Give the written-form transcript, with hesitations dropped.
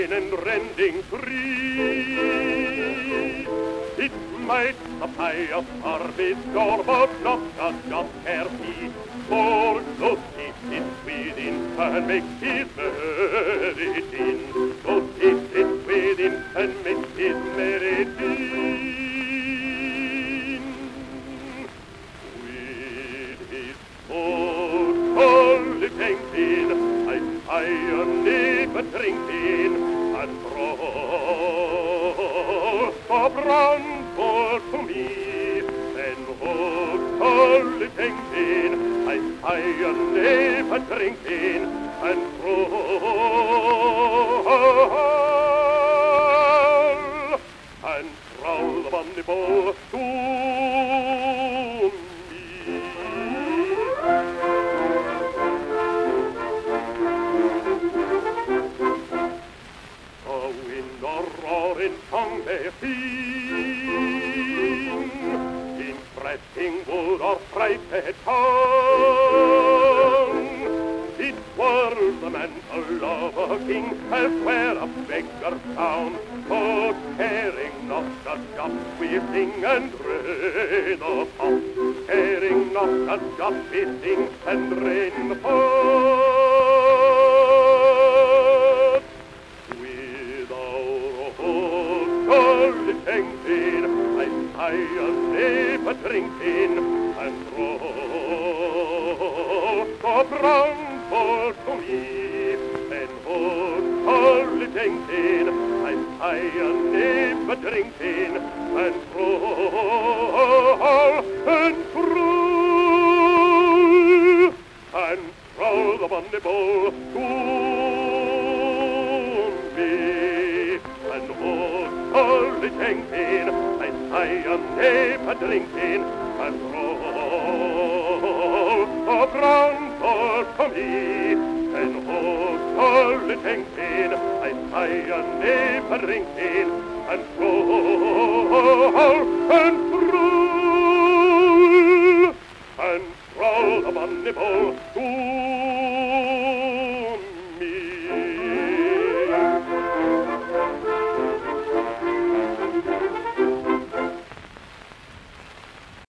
in and rending free. It might supply a service door, but not just carefree. For Lucy sits within and makes his medicine. Lucy sits within and makes his medicine. With his bottle drinking, I a neighbor drinking, and throw a Branford to me. Then bottle drinking, I a neighbor drinking, and throw the money ball to me. Roaring tongue they sing, in pressing wood or frighted tongue. It were the mantle of a king, elsewhere a beggar found, but caring not the job we sing and rain upon, caring not the job we sing and rain upon. Drinking, I a neighbor drinking, and throw a Branford to me. Then bottle drinking, I a neighbor drinking, and throw the money ball to me. And bottle drinking, I a neighbor drinking, and throw a Branford to me. And bottle drinking, I a neighbor drinking, and throw the money ball to